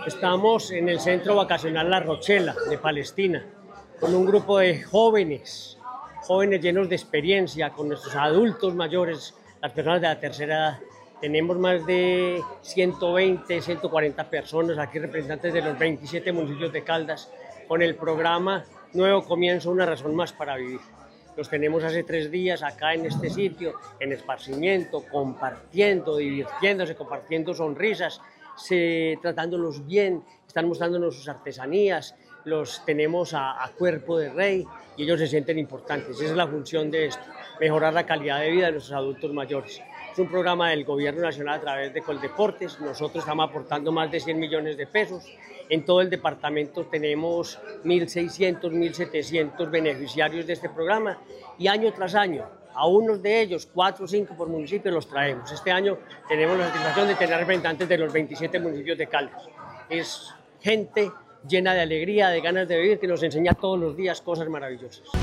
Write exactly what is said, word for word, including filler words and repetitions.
Estamos en el centro vacacional La Rochela de Palestina, con un grupo de jóvenes, jóvenes llenos de experiencia, con nuestros adultos mayores, las personas de la tercera edad. Tenemos más de ciento veinte, ciento cuarenta personas aquí, representantes de los veintisiete municipios de Caldas, con el programa Nuevo Comienzo, una razón más para vivir. Los tenemos hace tres días acá en este sitio, en esparcimiento, compartiendo, divirtiéndose, compartiendo sonrisas, se, tratándolos bien, están mostrándonos sus artesanías, los tenemos a, a cuerpo de rey y ellos se sienten importantes. Esa es la función de esto, mejorar la calidad de vida de nuestros adultos mayores. Es un programa del Gobierno Nacional a través de Coldeportes. Nosotros estamos aportando más de cien millones de pesos. En todo el departamento tenemos mil seiscientos, mil setecientos beneficiarios de este programa y año tras año, a unos de ellos, cuatro o cinco por municipio, los traemos. Este año tenemos la satisfacción de tener representantes de los veintisiete municipios de Caldas. Es gente llena de alegría, de ganas de vivir, que nos enseña todos los días cosas maravillosas.